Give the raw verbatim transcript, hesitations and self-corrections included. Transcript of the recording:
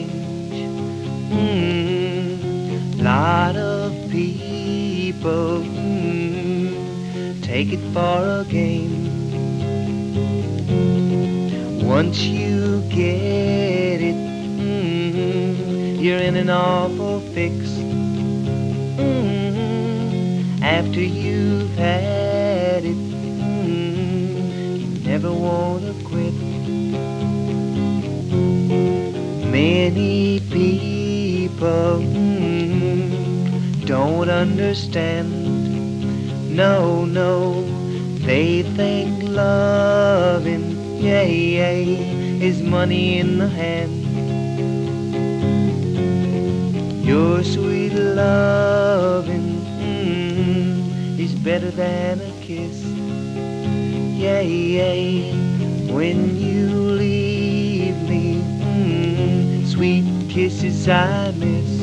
change. Mm, lot of people mm, take it for a game. Once you get it, mm, you're in an awful fix. Mm, after you've had it, mm, you never want to quit. Many people mm, don't understand. No, no, they think loving, yeah, yeah, is money in the hand. Your sweet loving mm, is better than a kiss. Yeah, yeah, when you leave me, mm, sweet kisses I miss.